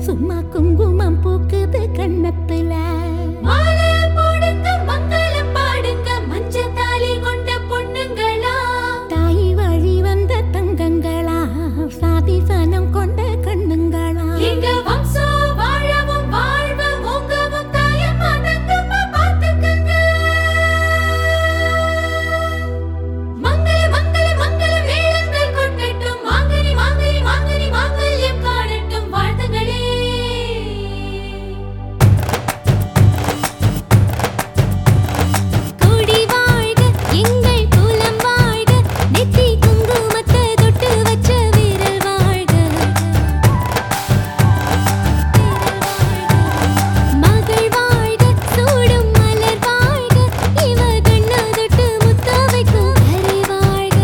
சும்மா குங்குமம் பூக்குது கண்ணத்துல. மாலை போடுங்க மங்களம் பாடுங்க மஞ்ச தாலி கொண்ட பொண்ணுங்களா, தாய் வழி வந்த தங்கங்களா, சாதி சனம் கொண்ட கண்ணுங்களா, எங்க வம்சம் வாழவும் வாழ்வு உங்கவும் தாயம் மதங்கம்மா பார்த்துக்கங்க. மங்கள மங்கள மங்கள வேளங்கள் கொட்டட்டும், மாங்கனி மாங்கனி மாங்கனி மாங்கல்யம் காணட்டும், வாழ்த்துங்களே. கோடி வாழ்க எங்கள் குலம் வாழ்க, நெத்தி குங்குமத்தை தொட்டு வச்ச வீரர் வாழ்க. மகள் வாழ்க சூடும் மலர் வாழ்க, இவ கண்ணா தொட்டு முத்த வைக்கும் கரை வாழ்க.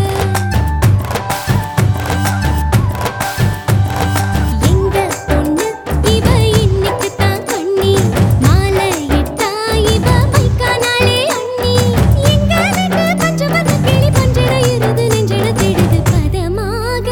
எங்க பொண்ணு இவ இன்னைக்கு தான் கண்ணி, மாலை இட்டா இவ வைக்கானாலே அண்ணி. எங்க நெட்டு பச்சை பச்சை கிளி பஞ்சட இருது நெஞ்சட திடுது பதமாக.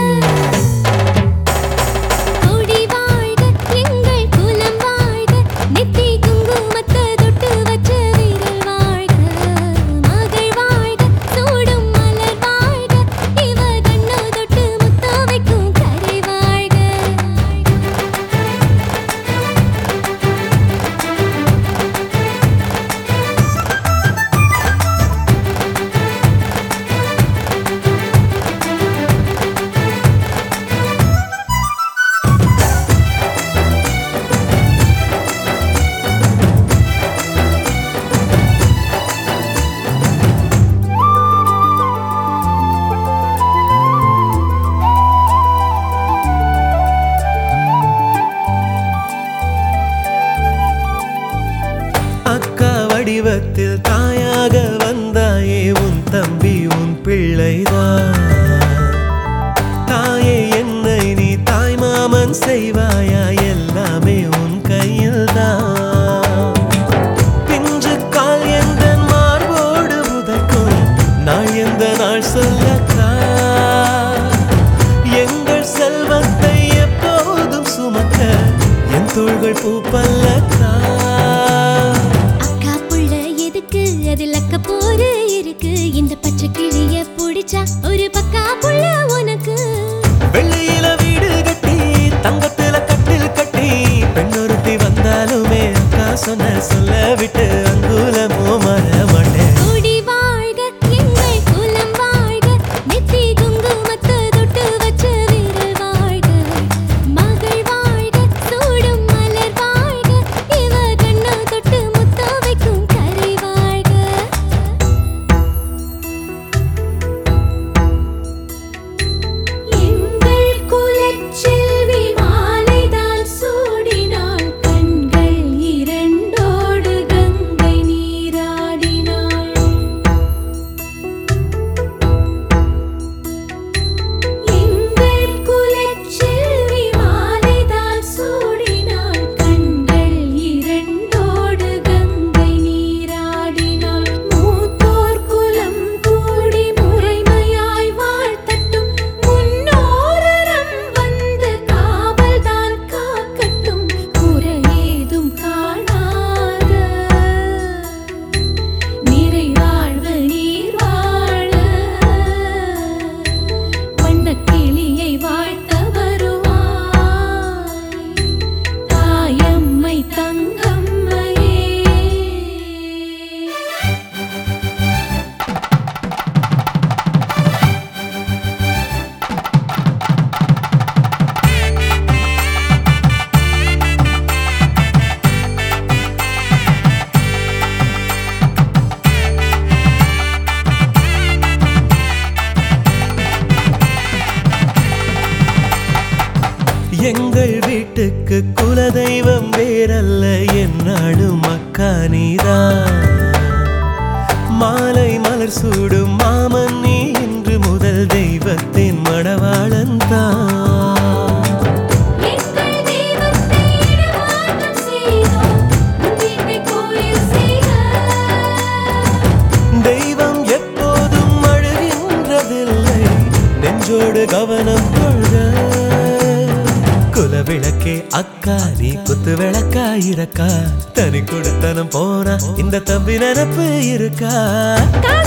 கோடி வாழ்க எங்கள் குலம் வாழ்க, நெத்தி குங்குமத்தை தொட்டு வச்ச வீரர் வாழ்க. மகள் வாழ்க சூடும் மலர் வாழ்க, இவ கண்ணா தொட்டு முத்த வைக்கும் கரை வாழ்க. அக்கா வடிவத்தில் தாயாக வந்தாயே உன் தம்பி உன் பிள்ளைதான். தாயே என்னை நீ தாய் மாமன் செய்வாயா, எல்லாமே உன் கையில்தான். பிஞ்சு கால் எந்த மார்போடு உதைக்கும் நாள் எந்த நாள் சொல்லக்கா, எங்கள் செல்வத்தை எப்போதும் சுமக்க என் தோள்கள் பூப்பல்லக்கா. அக்கா புள்ள எதுக்கு அதில் அக்க போரு இருக்கு, இந்த பச்சை கிளிய பிடிச்சா ஒரு பக்கா புள்ள உனக்கு. வெள்ளியில வீடு கட்டி தங்கத்துல கட்டில் கட்டி பெண்ணொருத்தி வந்தாலுமே அக்கா சொன்ன சொல்ல விட்டு அங்குலமோ மற மாட்டேன். கோடி வாழ்க எங்கள் குலம் வாழ்க, நெத்தி குங்குமத்தை தொட்டு வச்ச வீரர் வாழ்க. மகள் வாழ்க சூடும் மலர் வாழ்க, இவ கண்ணா தொட்டு முத்த வைக்கும் கரை வாழ்க. எங்கள் குலச்செல்வி மாலைதான் சூடினாள், கண்கள் இரண்டோடு கங்கை நீராடினாள். எங்கள் குலச்செல்வி மாலைதான் சூடினாள், கண்கள் இரண்டோடு கங்கை நீராடினாள். மூத்தோர் குலம் கூடி முறைமையாய் வாழ்த்தட்டும், முன்னோரம் வந்து காவல்தான் காக்கட்டும், குறையேதும் காணாத நிறைவாழ்வு நீர் வாழ. வண்ணக்கிளியை வாழ்த்த வருவாய் தாயம்மை தங்கம்மையே. எங்கள் வீட்டுக்கு குலதெய்வம் வேறல்ல, என்னாலும் அக்கா நீதான். மாலை மலர் சூடும் மாமன் நீ இன்று முதல் தெய்வத்தின் மணவாளன் தான். எங்கள் தெய்வத்தை இடமாற்றம் செய்தோம், உன் வீட்டை கோயில் செய்க. தெய்வம் எப்போதும் அழுகின்றதில்லை, நெஞ்சோடு கவனம் கொள்க. குலவிளக்கு இருக்கே அக்கா நீ குத்து விளக்கா இருக்கா தனி கொடுத்தனம் போனா இந்த தம்பி நினப்பு இருக்கா